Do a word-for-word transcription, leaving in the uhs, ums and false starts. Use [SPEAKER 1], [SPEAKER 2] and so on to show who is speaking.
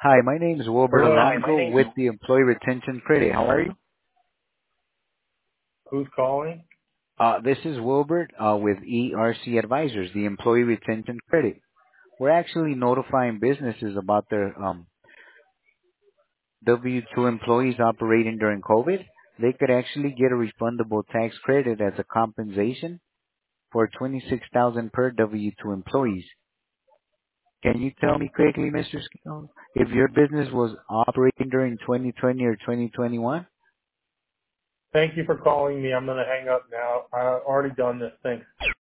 [SPEAKER 1] Hi, my name is Wilbert
[SPEAKER 2] Hello.
[SPEAKER 1] Alonso with the Employee Retention Credit. How are you?
[SPEAKER 2] Who's calling?
[SPEAKER 1] Uh, this is Wilbert uh, with E R C Advisors, the Employee Retention Credit. We're actually notifying businesses about their um, W two employees operating during COVID. They could actually get a refundable tax credit as a compensation for twenty-six thousand dollars per W two employees. Can you tell me quickly, Mister Scott, if your business was operating during twenty twenty or twenty twenty-one?
[SPEAKER 2] Thank you for calling me. I'm going to hang up now. I've already done this. Thanks.